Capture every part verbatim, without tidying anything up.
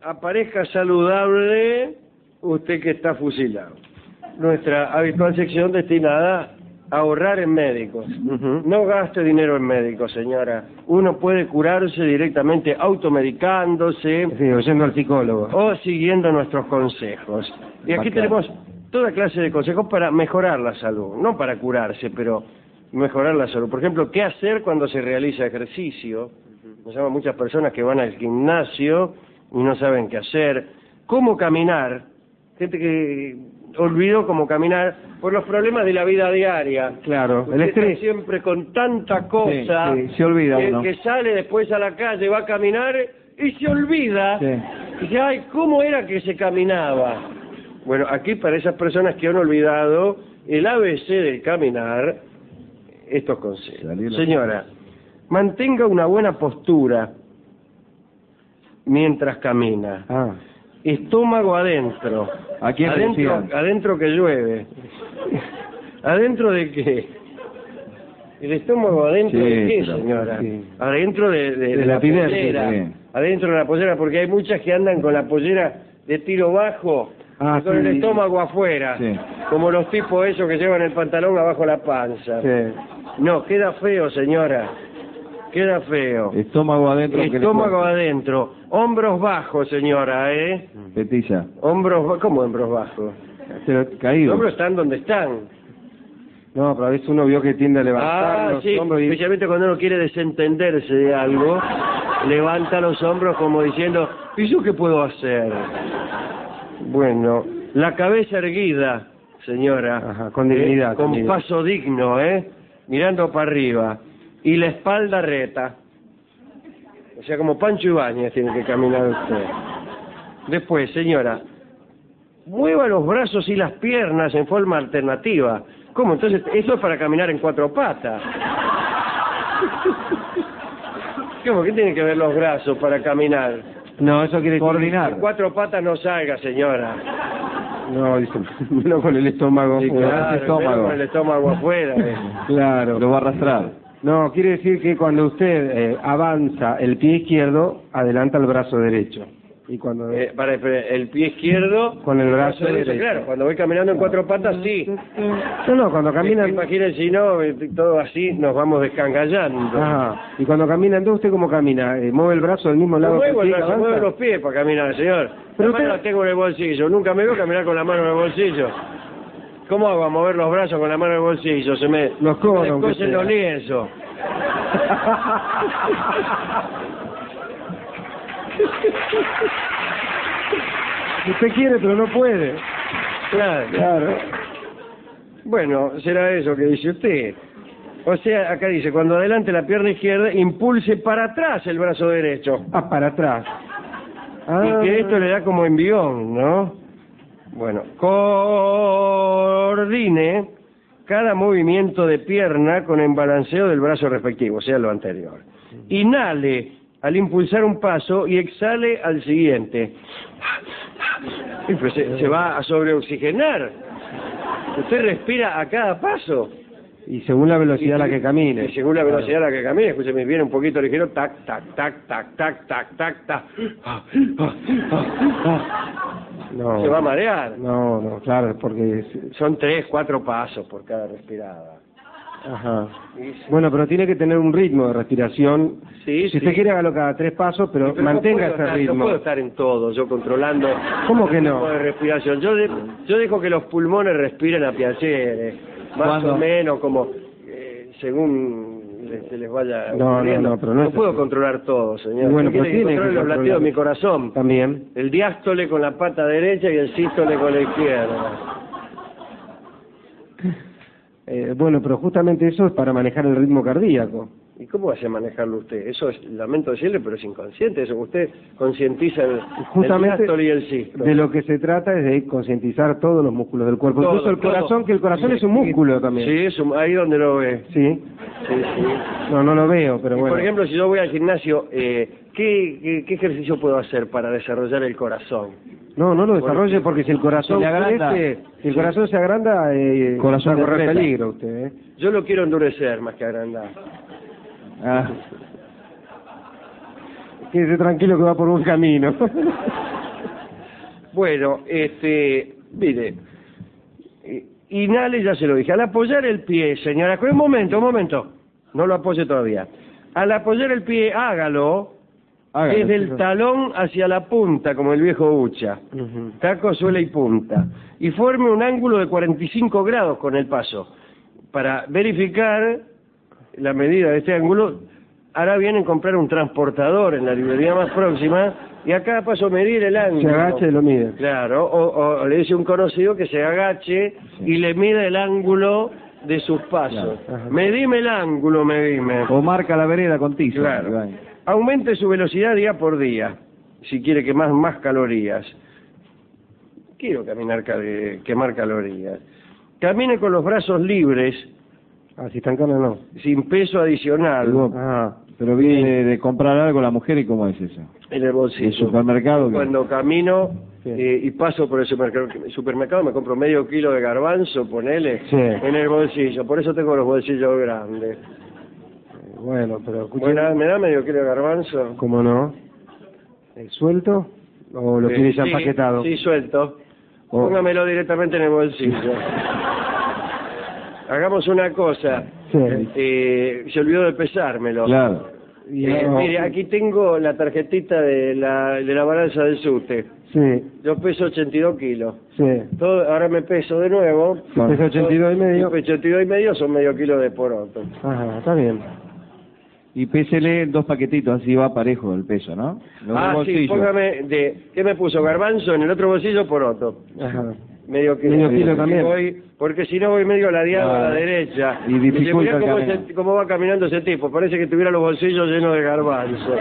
aparezca saludable, usted que está fusilado. Nuestra habitual sección destinada a ahorrar en médicos. Uh-huh. No gaste dinero en médicos, señora. Uno puede curarse directamente automedicándose, sí, o yendo al psicólogo, o siguiendo nuestros consejos. Y aquí Bacán. Tenemos toda clase de consejos para mejorar la salud, no para curarse, pero mejorar la salud. Por ejemplo, qué hacer cuando se realiza ejercicio. Nos llaman muchas personas que van al gimnasio y no saben qué hacer. Cómo caminar. Gente que olvidó cómo caminar por los problemas de la vida diaria. Claro, el estrés. Siempre con tanta cosa, sí, sí, se olvida que, uno. que sale después a la calle, va a caminar y se olvida. Sí. Y dice, ay, ¿cómo era que se caminaba? Bueno, aquí para esas personas que han olvidado el A B C del caminar, estos consejos. Señora, mantenga una buena postura mientras camina. Ah. Estómago adentro. ¿A quién adentro, adentro que llueve. ¿Adentro de qué? ¿El estómago adentro sí, de qué, señora? Sí. Adentro de, de, de, de la, la pollera. Sí. Adentro de la pollera, porque hay muchas que andan con la pollera de tiro bajo ah, y con sí. el estómago afuera. Sí. Como los tipos esos que llevan el pantalón abajo la panza. Sí. No, queda feo, señora. Queda feo. Estómago adentro. Estómago adentro. Hombros bajos, señora, ¿eh? Petilla. Hombros, ¿cómo hombros bajos? Caídos. Los hombros están donde están. No, pero a veces uno vio que tiende a levantar ah, los sí, hombros. Y... especialmente cuando uno quiere desentenderse de algo, levanta los hombros como diciendo, ¿y yo qué puedo hacer? Bueno, la cabeza erguida, señora. Ajá, con dignidad. Eh, con dignidad. Paso digno, ¿eh? Mirando para arriba. Y la espalda reta. O sea, como Pancho Ibáñez tiene que caminar usted. Después, señora, mueva los brazos y las piernas en forma alternativa. ¿Cómo? Entonces, eso es para caminar en cuatro patas. ¿Cómo? ¿Qué tienen que ver los brazos para caminar? No, eso quiere decir coordinar. En cuatro patas no salga, señora. No, dice, no con el estómago sí, afuera. Claro, estómago. Con el estómago afuera. Eh. Claro. Lo va a arrastrar. No, quiere decir que cuando usted eh, avanza el pie izquierdo, adelanta el brazo derecho. Y cuando eh, para el pie izquierdo con el brazo, brazo derecho. Claro, cuando voy caminando en cuatro patas, sí. No, no, cuando camina... Imaginen si no, todo así nos vamos descangallando. Ajá. Y cuando camina, entonces usted cómo camina, eh, mueve el brazo del mismo lado. No muevo el brazo, mueve los pies para caminar, señor. Pero la usted... mano la tengo en el bolsillo. Nunca me veo caminar con la mano en el bolsillo. ¿Cómo hago a mover los brazos con la mano en el bolsillo? Se me los codos, se me cosen los lienzos. Usted quiere, pero no puede. Claro, claro. Bueno, será eso que dice usted. O sea, acá dice, cuando adelante la pierna izquierda, impulse para atrás el brazo derecho. Ah, para atrás. Ah. Y que esto le da como envión, ¿no? Bueno, coordine cada movimiento de pierna con el balanceo del brazo respectivo, o sea, lo anterior. Inhale al impulsar un paso y exhale al siguiente. Y pues se, se va a sobreoxigenar. Usted respira a cada paso. Y según la velocidad a la que camine. Y según la velocidad a la que camine, escúcheme, viene un poquito ligero, tac, tac, tac, tac, tac, tac, tac, tac. No, se va a marear. No, no, claro, porque son tres, cuatro pasos por cada respirada. Ajá. Bueno, pero tiene que tener un ritmo de respiración. Sí, si sí. usted quiere hágalo cada tres pasos, pero, sí, pero mantenga no ese estar, ritmo. No puedo estar en todo, yo controlando. ¿Cómo que el no? ritmo de respiración. Yo, de, yo dejo que los pulmones respiren a piacere, más ¿Cuándo? o menos como eh, según les, les vaya. No, no, no, pero no, no es puedo así. controlar todo, señor. Bueno, pero tiene que controlar los latidos de mi corazón. También. El diástole con la pata derecha y el sístole con la izquierda. Eh, bueno, pero justamente eso es para manejar el ritmo cardíaco. ¿Y cómo hace manejarlo usted? Eso es, lamento decirle, pero es inconsciente. Eso que usted concientiza el, justamente el diástole y el sístole. De lo que se trata es de concientizar todos los músculos del cuerpo. Todo, Incluso el todo. corazón, que el corazón sí, es un músculo también. Sí, es un, ahí donde lo ve. Sí. Sí, sí. No, no lo veo, pero y bueno. Por ejemplo, si yo voy al gimnasio, eh, ¿qué, qué, ¿qué ejercicio puedo hacer para desarrollar el corazón? No, no lo desarrolle porque si el corazón se agranda, crece, si el corazón se agranda, eh, corazón va a correr peligro usted. ¿eh? Yo lo quiero endurecer más que agrandar. Ah. Quédese tranquilo que va por buen camino. Bueno, este, mire, inhale, ya se lo dije. Al apoyar el pie, señora, un momento, un momento, no lo apoye todavía. Al apoyar el pie, hágalo, hágalo desde el talón hacia la punta, como el viejo Ucha. Uh-huh. Taco, suela y punta. Y forme un ángulo de cuarenta y cinco grados con el paso. Para verificar la medida de este ángulo, hará bien en comprar un transportador en la librería más próxima y a cada paso medir el ángulo. Se agache y lo mide. Claro, o, o le dice un conocido que se agache sí. y le mida el ángulo de sus pasos. Claro. Medime el ángulo, medime. O marca la vereda con tiza. Claro. Aumente su velocidad día por día, si quiere quemar más calorías. Quiero caminar, quemar calorías. Camine con los brazos libres. Ah, si están caros no. Sin peso adicional. Ah, pero viene de comprar algo la mujer y ¿cómo es eso? En el bolsillo. ¿En el supermercado? Cuando camino eh, y paso por el supermercado, supermercado me compro medio kilo de garbanzo, ponele, sí. en el bolsillo. Por eso tengo los bolsillos grandes. Bueno, pero... Bueno, ¿me da medio kilo de garbanzo? ¿Cómo no? ¿Suelto o lo eh, quiere ya sí, empaquetado? Sí, suelto. Oh. Póngamelo directamente en el bolsillo. Hagamos una cosa. Sí. Eh, se olvidó de pesármelo. Claro. Eh, no. Mire, aquí tengo la tarjetita de la de la balanza del SUTE. Sí. Yo peso ochenta y dos kilos. Sí. Todo, ahora me peso de nuevo. Peso ochenta y dos y medio. ochenta y dos y medio son medio kilo de poroto. Ajá, está bien. Y pésele dos paquetitos, así va parejo el peso, ¿no? Los ah, sí, póngame de... ¿Qué me puso? Garbanzo, en el otro bolsillo poroto. Ajá. Medio kilo, medio kilo también. Voy, porque si no voy medio ladeado ah, a la derecha. Y dificulta cómo, se, cómo va caminando ese tipo. Parece que tuviera los bolsillos llenos de garbanzo.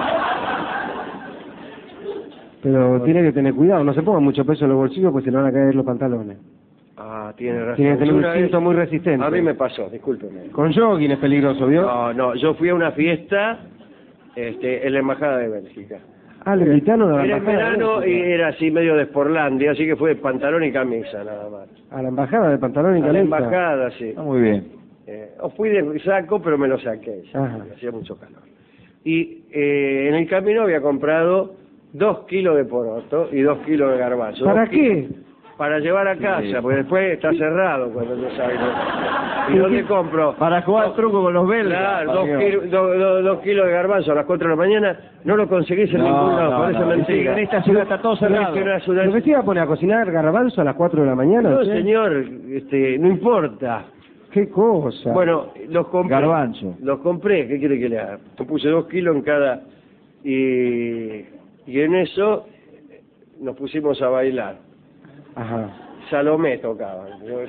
Pero tiene que tener cuidado, no se ponga mucho peso en los bolsillos porque se le van a caer los pantalones. Ah, tiene razón. Tiene que tener un cinto muy resistente. A mí me pasó, discúlpeme. Con jogging es peligroso, ¿vio? No, no, yo fui a una fiesta este, en la Embajada de Bélgica. Ah, le gritaron a la Era Embajada. Era en verano y era así medio de Sporlandia, así que fue de pantalón y camisa nada más. ¿A la Embajada de pantalón y camisa? A la Embajada, sí. Ah, muy bien. Eh, fui de saco, pero me lo saqué. Hacía mucho calor. Y eh, en el camino había comprado dos kilos de poroto y dos kilos de garbanzo. ¿Para qué? Para llevar a casa, sí. Porque después está cerrado cuando yo salgo. ¿Y dónde compro? Para jugar dos, truco con los belgas. Claro, dos, kilo, do, do, dos kilos de garbanzo a las cuatro de la mañana, no lo conseguís en no, ningún lado, no, parece no, mentira. En esta ciudad está todo cerrado. ¿Lo que se iba a poner a cocinar garbanzo a las cuatro de la mañana? No, ¿sí? Señor, este, no importa. ¿Qué cosa? Bueno, los compré. Garbanzo. Los compré, ¿qué quiere que le haga? Me puse dos kilos en cada... Y, y en eso nos pusimos a bailar. Ajá. Salomé tocaba.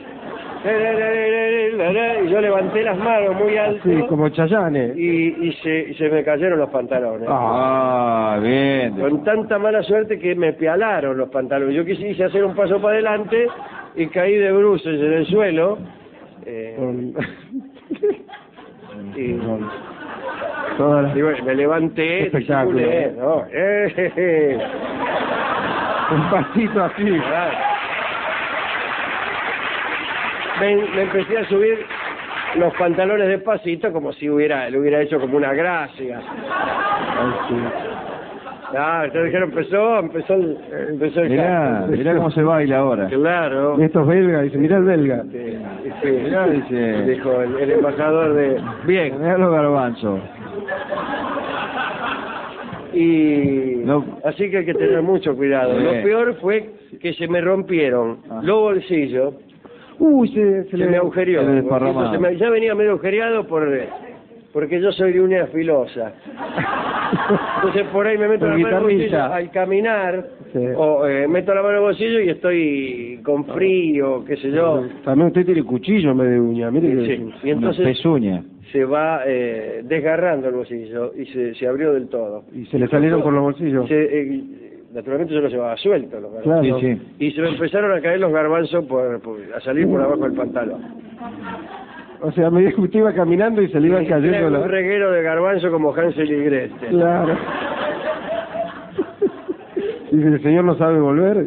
Y yo levanté las manos muy alto. Sí, como Chayanne. Y, y, se, y se me cayeron los pantalones. Ah, bien. Con tanta mala suerte que me pialaron los pantalones. Yo quise hacer un paso para adelante y caí de bruces en el suelo. Eh, y, Toda la... y bueno, me levanté. Espectáculo. Disimulé, ¿no? Eh, eh, eh. Un pasito así. Claro. Me, me empecé a subir los pantalones despacito como si hubiera lo hubiera hecho como una gracia. Ay, sí. Ah, entonces dijeron, empezó, empezó el, empezó el mirá, mirá cómo se baila ahora. Claro. Estos belgas, dice, mirá el belga. Sí, sí, mirá, dice, dijo el, el embajador de... Bien, mirá los garbanzos. Y no. Así que hay que tener mucho cuidado. Bien. Lo peor fue que se me rompieron ah. los bolsillos. Uy, se, se, se le, me agujerió. Se se me, ya venía medio agujereado por porque yo soy de uña filosa. Entonces por ahí me meto la mano en el bolsillo al caminar, sí. o eh, meto la mano en el bolsillo y estoy con frío, qué sé yo. También usted tiene cuchillo en vez de uña, mire que sí. Y entonces pezuña. Se va eh, desgarrando el bolsillo y se, se abrió del todo. ¿Y se le salieron por los bolsillos? Se, eh, naturalmente yo los llevaba sueltos los garbanzos. Claro. Sí, sí. Y se me empezaron a caer los garbanzos por, por, a salir por abajo del pantalón. O sea, me dijo que usted iba caminando y se le iban cayendo la... un reguero de garbanzo como Hansel y Gretel. Claro. Y el señor no sabe volver.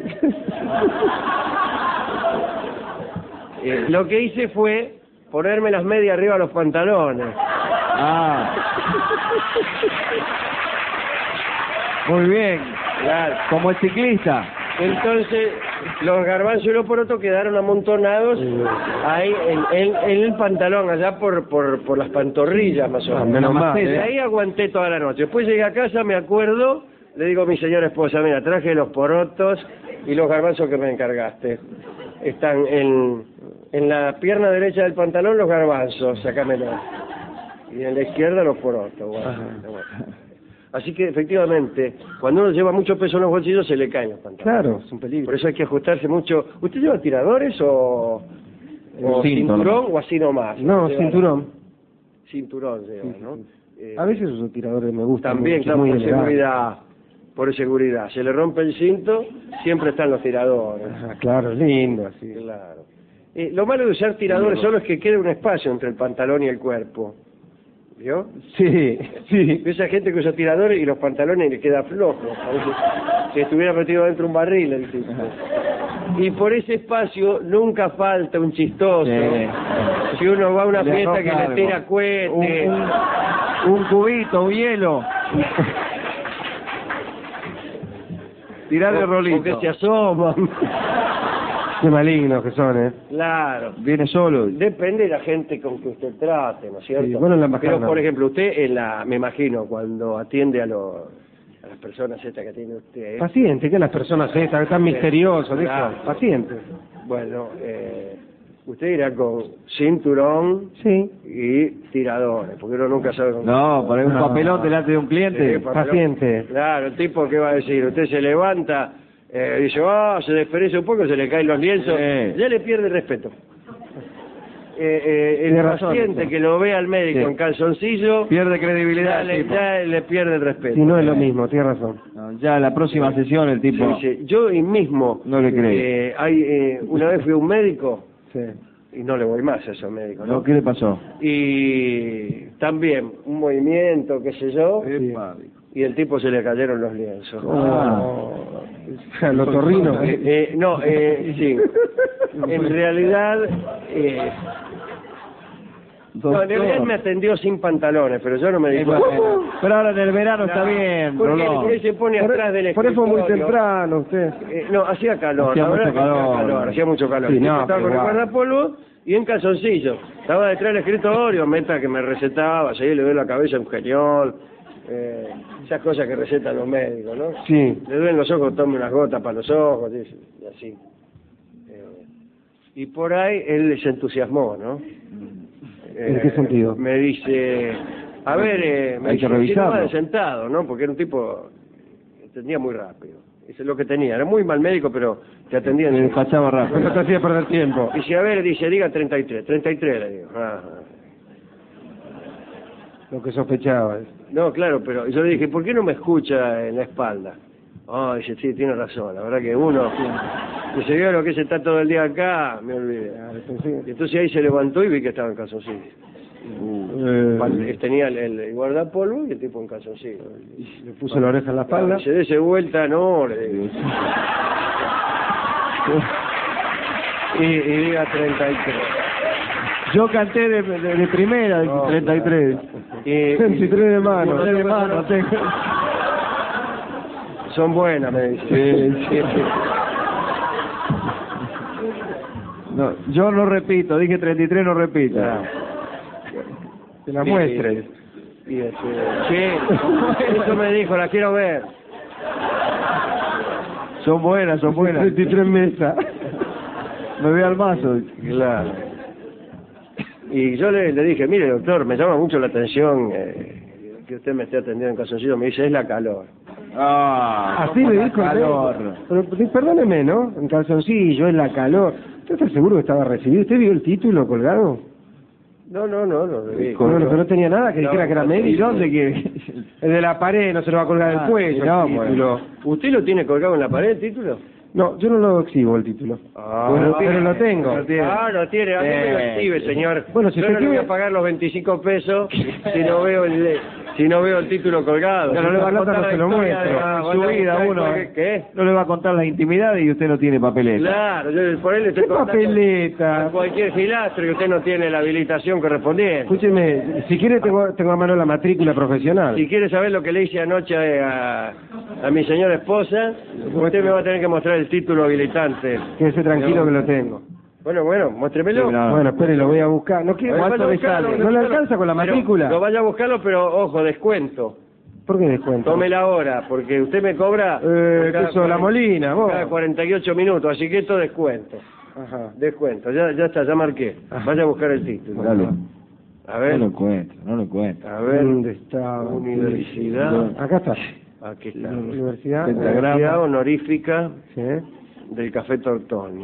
Eh, lo que hice fue ponerme las medias arriba de los pantalones. Ah. Muy bien. Claro. Como el ciclista. Entonces, los garbanzos y los porotos quedaron amontonados ahí en, en, en el pantalón, allá por, por, por las pantorrillas más o menos. Ah, menos mal. Desde ahí aguanté toda la noche. Después llegué a casa, me acuerdo, le digo a mi señora esposa, mira, traje los porotos y los garbanzos que me encargaste. Están en, en la pierna derecha del pantalón los garbanzos, sacámelo. Y en la izquierda los porotos. Bueno, bueno. Así que, efectivamente, cuando uno lleva mucho peso en los bolsillos, se le caen los pantalones. Claro, es un peligro. Por eso hay que ajustarse mucho. ¿Usted lleva tiradores o, o Cinto, cinturón ¿no? o así nomás? No, Lleva- cinturón. Cinturón lleva, Sí, sí, ¿no? sí. Eh, A veces uso tiradores, me gustan también, mucho, claro, muy por elegante. seguridad. Por seguridad. Se le rompe el cinto, siempre están los tiradores. Ajá, claro, lindo, así. Claro. Eh, lo malo de usar tiradores solo es que queda un espacio entre el pantalón y el cuerpo. ¿Vio? Sí, sí. Esa gente que usa tiradores y los pantalones le queda flojo. Parece que estuviera metido dentro de un barril el tipo. Y por ese espacio nunca falta un chistoso. Sí. Si uno va a una Le fiesta arroja que le algo. tira cohetes. Un, un, un cubito, un hielo. Tirarle o- o rolito. que se asoman. Qué malignos que son, ¿eh? Claro. Viene solo. Depende de la gente con que usted trate, ¿no es cierto? Sí, bueno, en la embajada Pero, no. por ejemplo, usted, en la, me imagino, cuando atiende a, los a las personas estas que atiende usted, Paciente, que las personas estas, tan misteriosos, dijo. Claro. Paciente. bueno, eh, usted irá con cinturón Sí. y tiradores, porque uno nunca sabe con No, poner un No. papelón delante de un cliente. Sí, papelón. Paciente. Claro, el tipo, ¿qué va a decir? Usted se levanta, eh, dice, ah, se despereza un poco, se le caen los lienzos, Sí. ya le pierde el respeto. Eh, eh, el Tiene razón, paciente sí. que lo ve al médico Sí. en calzoncillo, Pierde credibilidad ya el le, tipo. ya le pierde el respeto. Si no es lo mismo, tiene razón. No, ya la próxima sesión el tipo... Dice, yo y mismo, No le cree. eh, hay, eh, una vez fui a un médico, Sí. y no le voy más a esos médicos, ¿no? ¿No? ¿Qué le pasó? Y también un movimiento, qué sé yo, Epa. y el tipo se le cayeron los lienzos. Ah. Los torrinos. Eh, eh, no, eh, sí. En realidad, eh, no, en realidad me atendió sin pantalones, pero yo no me di Eh, cuenta. bueno, pero ahora en el verano está bien, Porque Rolón. él se pone Por, atrás del por eso muy escritorio. temprano usted. Eh, no, hacía calor. Hacía la verdad mucho que hacía calor. calor, hacía mucho calor. Sí, El tipo no, estaba pero con el igual. guardapolvo y en calzoncillo. Estaba detrás del escritorio, meta que me recetaba, seguí le doy la cabeza un geniol, eh, esas cosas que recetan los médicos, ¿no? Sí. Le duelen los ojos, tome unas gotas para los ojos, dice, y así. Eh, y por ahí él se entusiasmó, ¿no? ¿En qué sentido? Me dice, a ver, eh, me Hay que dice, "Si no revisarlo". va de sentado, ¿no? Porque era un tipo que entendía muy rápido. Eso es lo que tenía. Era muy mal médico, pero te atendía Se en despachaba No rápido. te hacía perder tiempo. Dice, a ver, dice, diga treinta y tres. treinta y tres, le digo. Ah, ah. Lo que sospechaba. No, claro, pero yo le dije, ¿por qué no me escucha en la espalda? Ah, dice, sí, tiene razón. La verdad que uno, dice, vio lo que se está todo el día acá, me olvidé. Y entonces ahí se levantó y vi que estaba en calzoncillo. Eh, Tenía el, el guardapolvo y el tipo en calzoncillo. le puso la oreja en la espalda. Se dese vuelta, no, le digo. Y, y diga treinta y tres. Yo canté de, de, de primera, de No, treinta y tres. Y- treinta y tres de mano. treinta y tres de mano, tengo. Son buenas, me dice. Sí, sí. No, yo no repito, dije treinta y tres, no repito. Que la Sí, muestre. Y este, sí, eso me dijo, la quiero ver. Son buenas, son buenas. treinta y tres mesas. Me voy al mazo. Claro. Y yo le, le dije, mire doctor, me llama mucho la atención eh, que usted me esté atendiendo en calzoncillo. Me dice, es la calor. Ah, Así me dijo el calor. médico. Pero, pero perdóneme, ¿no? En calzoncillo, en la calor. ¿Usted está seguro que estaba recibido? ¿Usted vio el título colgado? No, no, no, no. no, No, no, que no tenía nada que No, dijera que era no, médico. ¿y dónde quiere? El de la pared, no se lo va a colgar Ah, del cuello. no, el bueno. título. ¿Usted lo tiene colgado en la pared el título? No, yo no lo exhibo el título. Ah, pero, no pero tiene. lo tengo. Lo tiene. Ah, lo tiene, a mí me lo Eh, exhibe, señor. Bueno, si yo usted no le voy quiere- a pagar los veinticinco pesos si no veo el, Si no veo el título colgado. Ya no le va a contar la historia de su vida uno. ¿Qué? No le va a contar las intimidades y usted no tiene papeleta. Claro, yo por él le estoy ¿Qué papeleta? A cualquier gilastro y usted no tiene la habilitación correspondiente. Escúcheme, si quiere tengo, tengo a mano la matrícula profesional. Si quiere saber lo que le hice anoche a, a mi señora esposa, usted me va a tener que mostrar el título habilitante. Quédese tranquilo que lo tengo. Bueno, bueno, muéstremelo. Sí, no. Bueno, espere, lo voy a buscar. No quiere, Vaya a ¿cuánto le buscarlo, sale? vaya a ¿No le buscarlo. alcanza con la Pero matrícula? Lo vaya a buscarlo, pero ojo, descuento. ¿Por qué descuento? Tome la hora, porque usted me cobra... Eh, por cada ¿qué sos, la cuarenta Molina, vos? Cada cuarenta y ocho minutos, así que esto descuento. Ajá. Descuento, ya, ya está, ya marqué. Vaya a buscar el título. Dale. A ver, No lo cuento, no lo cuento. a ver, ¿Dónde está? Universidad, Acá está. aquí está. Universidad. Pentagrama. Universidad honorífica Sí. del Café Tortoni.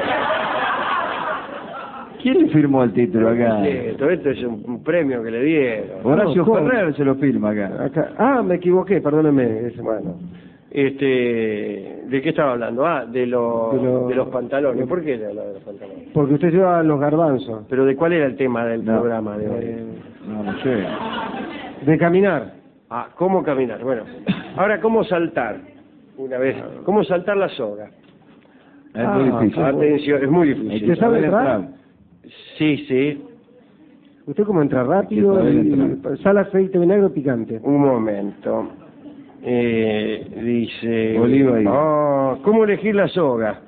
¿Quién le firmó el título acá? Sí, todo esto es un, un premio que le dieron. Horacio ¿Cómo? Ferrer se lo firma acá. Acá. Ah, me equivoqué, perdóneme. Ese- Bueno, este, ¿de qué estaba hablando? Ah, de, los De lo- de los pantalones. ¿Por qué le hablaba de los pantalones? Porque usted lleva los garbanzos. Pero ¿de cuál era el tema del No. programa de hoy? Eh, No, no sé. de caminar. Ah, ¿cómo caminar? Bueno, ahora, ¿cómo saltar? Una vez, ¿cómo saltar la soga? Es Ah, muy difícil. Atención, es muy difícil. ¿Usted sabe entrar? Sí, sí. Usted como entra rápido Sí, y sabe sal aceite vinagre picante. Un momento. Eh, dice... Oliva y- Oh, ¿cómo elegir la soga?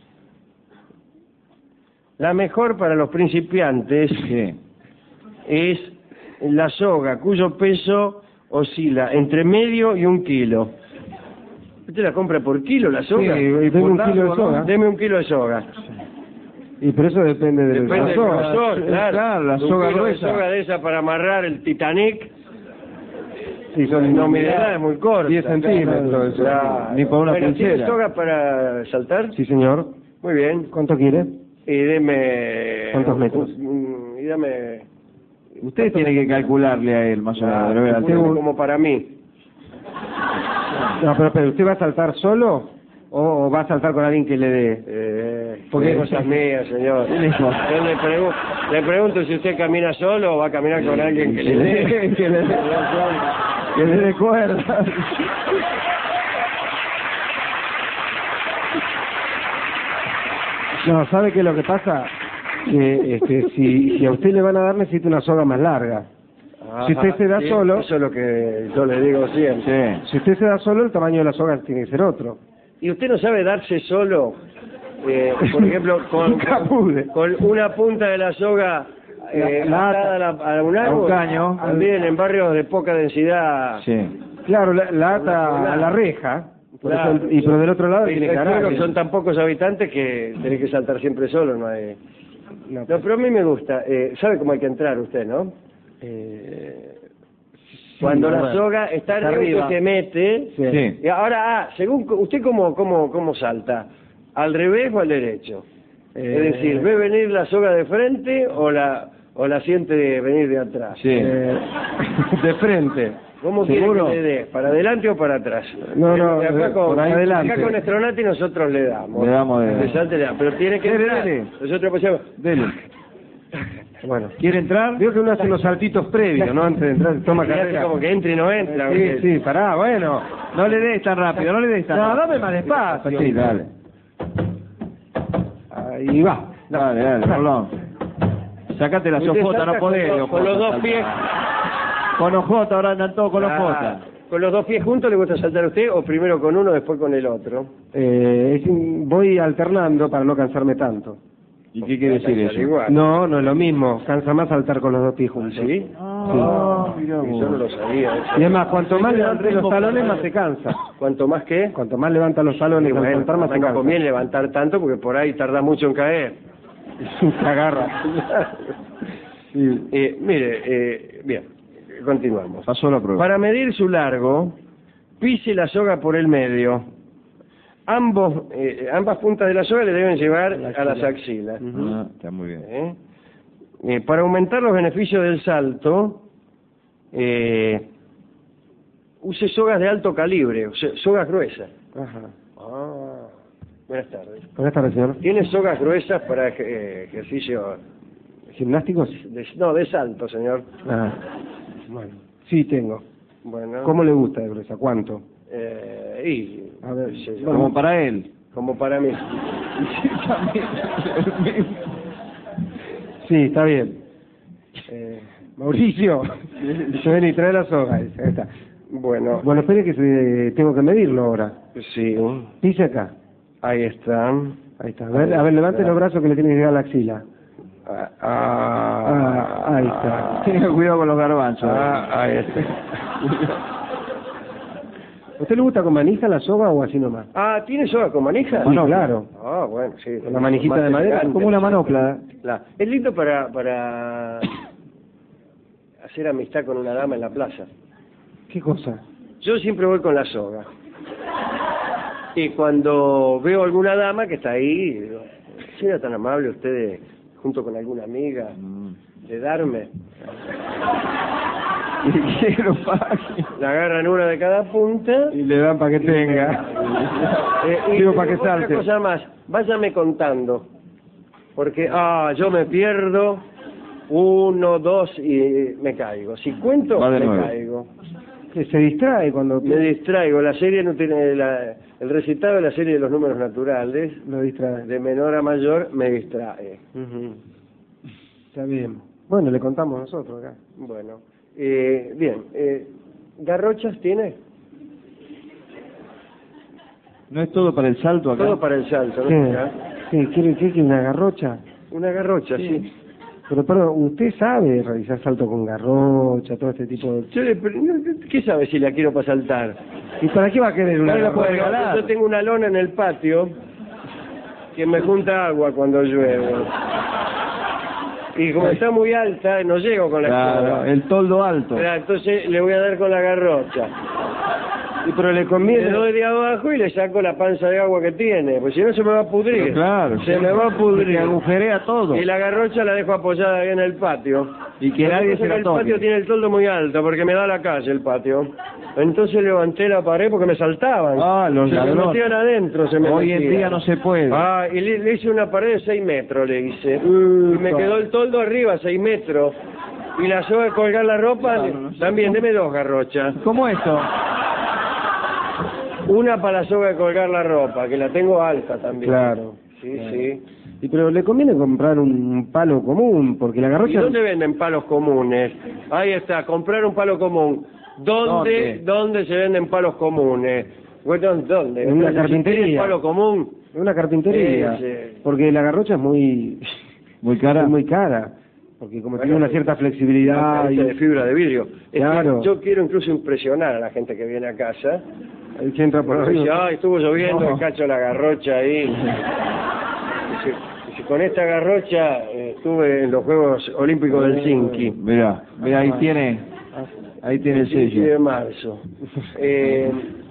La mejor para los principiantes Sí. es la soga cuyo peso oscila entre medio y un kilo. ¿Usted la compra por kilo la soga? Sí, y deme un Por kilo de largo, ¿no? soga. Deme un kilo de soga. Y pero eso depende de Depende la del soga. grosor, claro. Claro, la Un soga kilo de gruesa. soga de esa para amarrar el Titanic. Sí, son No, mi edad es muy corta. diez centímetros. eso. Claro. Ni por una Bueno, ¿tiene pulsera. soga para saltar? Sí, señor. Muy bien. ¿Cuánto quiere? Y deme... ¿Cuántos metros? Mm, Y dame... Usted tiene que calcularle a él, más o menos. Ah, de nueve al como- tres. como para mí. No, pero, pero ¿usted va a saltar solo o, o va a saltar con alguien que le dé? Eh, Porque- Porque cosas mías, señor. ¿Qué le pasa? Yo le, pregu- le pregunto si usted camina solo o va a caminar con alguien que le dé. que le dé que le dé cuerda. No, ¿sabe qué es lo que pasa? Que este, si, si a usted le van a dar necesita una soga más larga. Si usted se da sí, solo- Eso es lo que yo le digo siempre. Sí. Si usted se da solo, el tamaño de la soga tiene que ser otro. ¿Y usted no sabe darse solo, eh, por ejemplo, con, Nunca pude. con una punta de la soga eh, La- la atada a, la- a un árbol? A un caño. También en barrios de poca densidad. Sí. Claro, la, la ata a la reja, por Claro. eso- y pero del otro lado Sí, tiene es claro carácter. que son tan pocos habitantes que tenés que saltar siempre solo, no hay... No, No, pero a mí me gusta. Eh, ¿Sabe cómo hay que entrar usted, no? eh, Cuando sí, la bueno. soga está Está arriba, arriba. usted se mete. Sí. Sí. Y ahora, ah, según co- usted cómo, cómo, cómo salta, ¿al revés o al derecho? Eh, Es decir, ¿ve venir la soga de frente o la o la siente venir de atrás? Sí. eh, de frente. ¿Cómo quiere ¿Seguro? que le dé? ¿Para adelante o para atrás? No, no, Eh, acá eh, con, por ahí adelante. acá con Estronati nosotros le damos. Le damos de- Le salte, le da- pero tiene que Dele, entrar. dele. Nosotros pasamos... Dele. Bueno, ¿Quiere entrar? veo que uno hace unos saltitos previos, ¿no? Antes de entrar, toma Y hace carrera. como que entre y no entra. Sí, porque- sí, pará, bueno. No le des tan rápido, no le des tan No, rápido. dame más despacio. Sí, dale. Ahí va. Dale, dale, Rolón. Sacate la Usted sofota, salta no podés. con, los- con los dos Ojota, pies. Con ojota, ahora andan todos con Ah, ojota. ¿Con los dos pies juntos le gusta saltar a usted o primero con uno, después con el otro? Eh, es in- voy alternando para no cansarme tanto. ¿Y qué quiere decir Saltar eso? igual. No, no es lo mismo. Cansa más saltar con los dos pies juntos. ¿Sí? Ah, mirá Sí, vos. yo no lo sabía. eso. Y además, cuanto más levanta los talones, más se cansa. ¿Cuanto más que? Cuanto más levanta los talones Y al bueno, saltar, más se no cansa. conviene levantar tanto porque por ahí tarda mucho en caer. Se agarra. Sí. Eh, mire, eh, bien, continuamos. Pasó la prueba. Para medir su largo, pise la soga por el medio. Ambos, eh, ambas puntas de la soga le deben llevar a las axilas. Ah, está muy bien. ¿Eh? Eh, para aumentar los beneficios del salto, eh, use sogas de alto calibre, o sea, sogas gruesas. Ajá. Ah, buenas tardes. Buenas tardes, señor. ¿Tiene sogas gruesas para eh, ejercicio ¿Gimnásticos? de, no, de salto, señor? Ah, bueno. Sí, tengo. Bueno. ¿Cómo le gusta de gruesa? ¿Cuánto? Eh, y, A ver, qué sé yo. Como para él. Como para mí. Sí, está bien. Eh, Mauricio, ven y trae la soga. Ahí está. Bueno, Bueno, espere que se- tengo que medirlo ahora. sí. Pise acá. Ahí están. Ahí está. A ver, a ver, levante los brazos que le tiene que llegar a la axila. Ah, Ah, ahí está. Tenga cuidado con los garbanzos. Ah, ahí está. ¿A usted le gusta con manija la soga o así nomás? Ah, ¿tiene soga con manija? Sí, claro. Ah, bueno, sí. Con la manijita de madera, elegante. como una manopla. Claro. Es lindo para, para hacer amistad con una dama en la plaza. ¿Qué cosa? Yo siempre voy con la soga. Y cuando veo alguna dama que está ahí, digo, ¿sería tan amable usted, junto con alguna amiga, de darme? Y quiero pague. La agarran una de cada punta. Y le dan para que tenga. Eh, y Digo, para que otra salte. cosa más, váyame contando. Porque, ah, yo me pierdo uno, dos y me caigo. Si cuento, Va de me nuevo. caigo. Que se distrae cuando Me distraigo. La serie no tiene, la, el recitado de la serie de los números naturales, lo distrae. de menor a mayor, me distrae. Está bien. Bueno, le contamos nosotros acá. Bueno, eh, bien. Eh, ¿Garrochas tiene? ¿No es todo para el salto acá? Todo para el salto, ¿no? ¿Qué? ¿Qué? ¿Quiere, qué, quiere una garrocha? Una garrocha, sí. Pero, perdón, ¿usted sabe realizar salto con garrocha, todo este tipo de...? Yo le, pero, ¿qué sabe si la quiero para saltar? ¿Y para qué va a querer una No la puede garrocha? regalar. Yo tengo una lona en el patio que me junta agua cuando llueve. Y como está muy alta, no llego con la Claro, escoba. el toldo alto. Claro, entonces le voy a dar con la garrocha. Y pero le Le conviene... doy de abajo y le saco la panza de agua que tiene, pues si no se me va a pudrir. Pero claro. Se me va a pudrir. Que agujerea todo. Y la garrocha la dejo apoyada ahí en el patio. Y que Lo nadie pasa se es que la el toque. patio tiene el toldo muy alto porque me da a la calle el patio. Entonces levanté la pared porque me saltaban. Ah, los se me ladrones. metían adentro, se me Hoy en metían. día no se puede. Ah, y le, le hice una pared de seis metros, le hice. Uh, y me no. quedó el toldo arriba, seis metros. Y la soga de colgar la ropa, Claro, no sé también, cómo. deme dos garrochas. ¿Cómo esto? Una para la soga de colgar la ropa, que la tengo alta también. Claro. Sí, sí. Y pero le conviene comprar un palo común, porque la ¿Y garrocha... dónde venden palos comunes? Ahí está, comprar un palo común. ¿Dónde, ¿Dónde? ¿dónde se venden palos comunes? Bueno, ¿dónde? En una Si carpintería. tienes palo común? Una carpintería. Sí, sí. Porque la garrocha es muy... Muy cara. es muy cara. Porque como Bueno, tiene una cierta flexibilidad... Una y- de fibra de vidrio. Es que Claro. yo quiero incluso impresionar a la gente que viene a casa. Ahí se entra por Porque dice, arriba. ay, estuvo lloviendo, No. el cacho la garrocha ahí. Dice, dice, con esta garrocha eh, estuve en los Juegos Olímpicos del Helsinki. Mirá, mirá, ahí tiene, ahí tiene el quince de sello. marzo. Eh,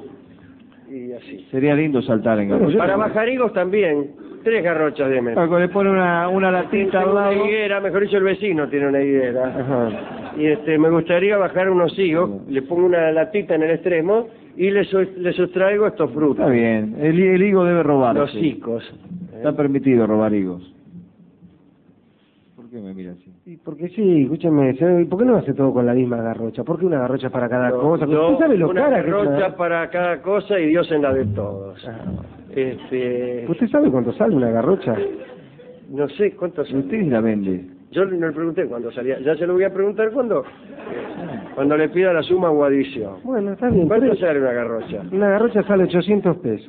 y así. Sería lindo saltar en garrocha. Para bajarigos también, tres garrochas de menos. Paco, le pone una, una latita al Una lado. higuera, mejor dicho el vecino tiene una higuera. Ajá. Y este, me gustaría bajar unos higos, le pongo una latita en el extremo y le, su- le sustraigo estos frutos. Está bien, el, el higo debe robar. Los higos. Está permitido robar higos. ¿Por qué me mira así? Y porque sí, escúcheme, ¿sabe? ¿Por qué no hace todo con la misma garrocha? ¿Por qué una garrocha para cada No, cosa? no, ¿Usted sabe lo una cara que es una- garrocha para cada cosa y Dios en la de todos. Ah. Este, ¿Usted sabe cuánto sale una garrocha? no sé cuántos son. Usted la vende. Yo no le pregunté cuándo salía. Ya se lo voy a preguntar cuando cuando le pida la suma o adición. Bueno, está bien. ¿Cuánto pero sale una garrocha? una garrocha sale ochocientos pesos.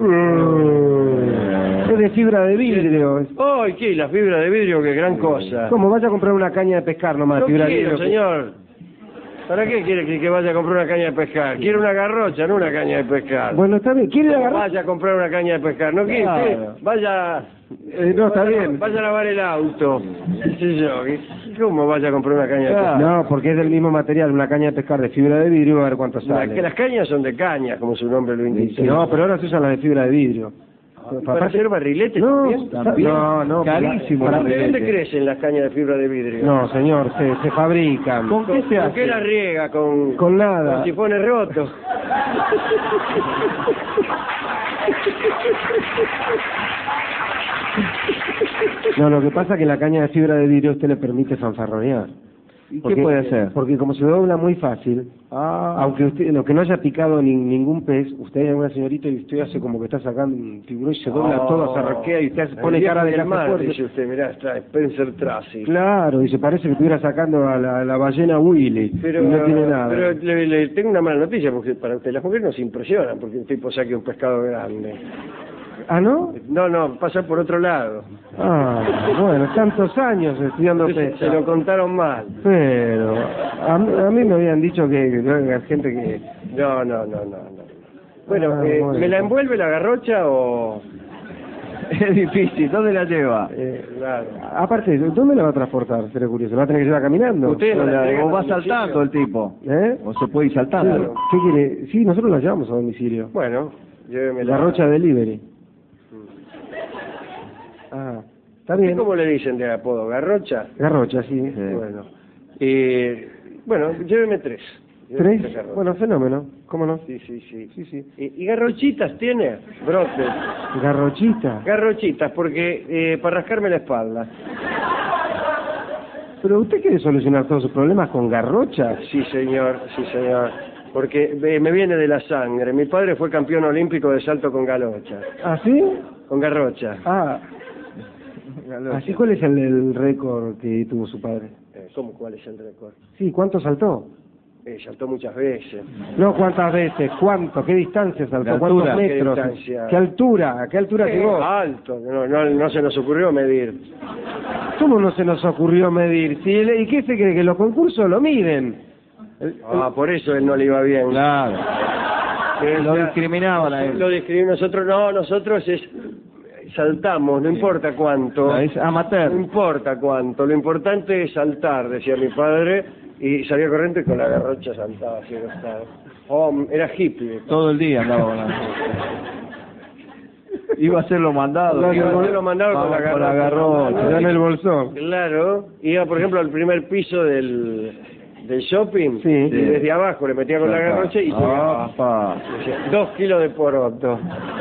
Mm. Es de fibra de vidrio. ¡Ay, qué! La fibra de vidrio, qué gran cosa. ¿Cómo? Vaya a comprar una caña de pescar nomás, No fibra de quiero, vidrio. señor. ¿Para qué quiere que, que vaya a comprar una caña de pescar? Quiero una garrocha, no una caña de pescar. Bueno, está bien. ¿Quiere la garrocha? Vaya a comprar una caña de pescar. No quiere, Claro. sí, vaya... Eh, no, está vaya- bien. Vaya a lavar el auto. ¿Qué sé yo? ¿qué- ¿Cómo vaya a comprar una caña de pescar? No, porque es del mismo material, una caña de pescar de fibra de vidrio, a ver cuánto La- sale. que las cañas son de caña, como su nombre lo indica. No, pero ahora se usan las de fibra de vidrio. ¿Y para hacer barriletes No, también? También. no, no. Carísimo. para- ¿Dónde, barrilete. dónde crecen las cañas de fibra de vidrio? No, señor, se, se fabrican. ¿Con qué se ¿Con qué hace? la riega? ¿Con, Con nada. con sifones rotos? No, lo que pasa es que la caña de fibra de vidrio a usted le permite fanfarronear. ¿Y porque, qué puede hacer? Porque como se dobla muy fácil, Ah, aunque usted, lo que no haya picado ni, ningún pez, usted es una señorita y usted hace como que está sacando un tiburón y se dobla Oh, todo, se arroquea y usted se pone el cara de viejo del casa mar, fuerte. dice usted, mirá, está Spencer Tracy. Claro, y se parece que estuviera sacando a la, a la ballena Willy, Pero, y no tiene nada. pero le, le tengo una mala noticia, porque para usted las mujeres nos impresionan, porque un tipo saque un pescado grande. ¿Ah, no? No, no, pasa por otro lado. Ah, bueno, tantos años estudiando Se, pesca. se lo contaron mal. Pero a, mí- a mí me habían dicho que, que había gente que... No, no, no, no, no. Bueno, Ah, eh, bueno. ¿me la envuelve la garrocha o...? es difícil. ¿Dónde la lleva? Eh, claro. Aparte, ¿dónde la va a transportar? Seré curioso. ¿La va a tener que llevar caminando? Usted no O, la la- entrega o va a domicilio. saltando el tipo. ¿Eh? O se puede ir saltando. Claro. ¿Qué quiere? Sí, nosotros la llevamos a domicilio. Bueno, lléveme la... Garrocha Delivery. Ah, está bien. ¿Cómo le dicen de apodo? ¿Garrocha? Garrocha, sí. Bueno. Y, bueno, lléveme tres. Lléveme ¿Tres? garrochas. Bueno, fenómeno. ¿Cómo no? Sí, sí, sí. Sí, sí. ¿Y, y garrochitas tiene? Brotes. Garrochita. Garrochitas, porque eh, para rascarme la espalda. ¿Pero usted quiere solucionar todos sus problemas con garrocha? Sí, señor, sí, señor. Porque eh, me viene de la sangre. Mi padre fue campeón olímpico de salto con galocha. ¿Ah, sí? Con garrocha. Ah, ¿así cuál es el, el récord que tuvo su padre? Eh, ¿Cómo? ¿Cuál es el récord? Sí, ¿cuánto saltó? Eh, saltó muchas veces. No, ¿cuántas veces? ¿Cuánto? ¿Qué distancia saltó? La ¿Cuántos altura. metros? ¿Qué distancia? ¿Qué altura? ¿A qué altura Eh, llegó? alto. No, no, no se nos ocurrió medir. ¿Cómo no se nos ocurrió medir? Si él- ¿Y qué se cree? ¿Que los concursos lo miden? El- Ah, por eso él no le iba bien. Claro. Eh, Lo ya- discriminaban a él. Lo discriminamos nosotros, no, nosotros es saltamos, no importa cuánto. No, es amateur. No importa cuánto, lo importante es saltar, decía mi padre, y salía corriente con la garrocha saltaba así no estaba. Oh, era hippie. Todo el día andaba con la... Iba a hacer los mandados. No, Iba a no, hacer los mandados con la Con la garrocha. garrocha. Ya en el bolsón. Claro, iba por ejemplo al primer piso del, del shopping, Sí. y desde abajo le metía con la garrocha y llegaba. Apa. Decía, dos kilos de poroto.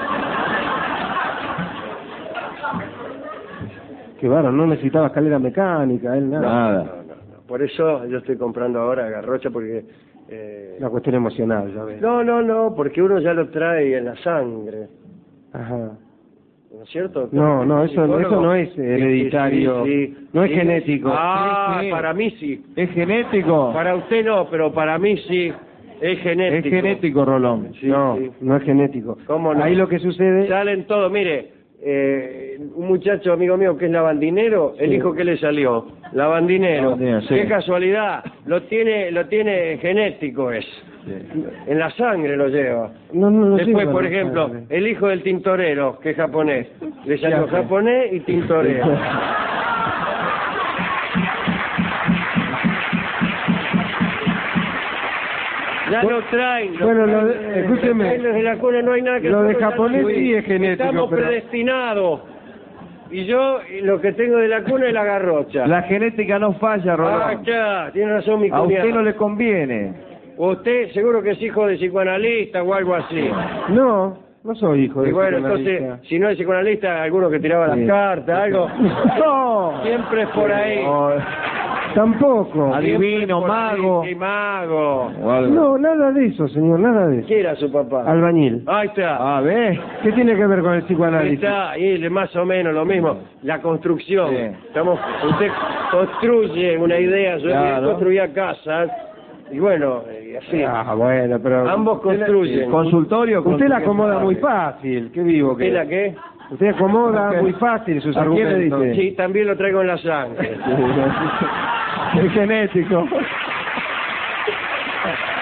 Qué bárbaro, no necesitaba escalera mecánica, él nada. Nada. No, no, no. Por eso yo estoy comprando ahora garrocha porque... Eh... Una cuestión emocional, ya ves. No, no, no, porque uno ya lo trae en la sangre, Ajá. ¿no es cierto? No, no, eso, Psicólogo. eso no es Sí, hereditario, sí, sí. no es Sí. genético. Ah, Sí, sí. para mí sí. ¿Es genético? Para usted no, pero para mí sí. Es Es genético. genético, Rolón. Sí, no, sí. no es genético. ¿Cómo no? Ahí lo que sucede... Salen todo, mire, eh, un muchacho amigo mío que es lavandinero, el hijo que le salió, lavandinero. Lavandinero, sí. Qué casualidad, lo tiene, lo tiene genético es. En la sangre lo lleva. No, no, no Después, sirve por la ejemplo, sangre. el hijo del tintorero, que es japonés, le salió Ya sé. japonés y tintorero. Ya lo traen. lo Bueno, lo de- traen, escúcheme. lo traen desde la cuna, no hay nada que Lo de nosotros ya japonés no- sí es genético, Estamos pero- predestinados. Y yo y lo que tengo de la cuna es la garrocha. La genética no falla, Ah, Rolón. ya, tiene razón mi A usted cuñado. no le conviene. Usted seguro que es hijo de psicoanalista o algo así. No, no soy hijo de Y bueno, psicoanalista. entonces, si no es psicoanalista, alguno que tiraba Sí. las cartas, algo. No, Siempre es por ahí. O, tampoco. adivino, Por ahí, mago. sí, mago. o algo. No, nada de eso, señor, nada de eso. ¿Quién era su papá? Albañil. Ahí está. Ah, ¿ves? ¿Qué tiene que ver con el Ahí psicoanálisis? está, y es más o menos lo mismo. La construcción. Sí. Estamos, usted construye una idea, yo Claro. construía casas, y bueno, y así. Ah, bueno, pero... Ambos construyen. Consultorio. Usted la construye acomoda su muy padre. fácil, qué vivo ¿Usted que la es. qué? Usted acomoda Ok. muy fácil sus ¿A quién le argumentos. dice? Sí, también lo traigo en la sangre. Es genético.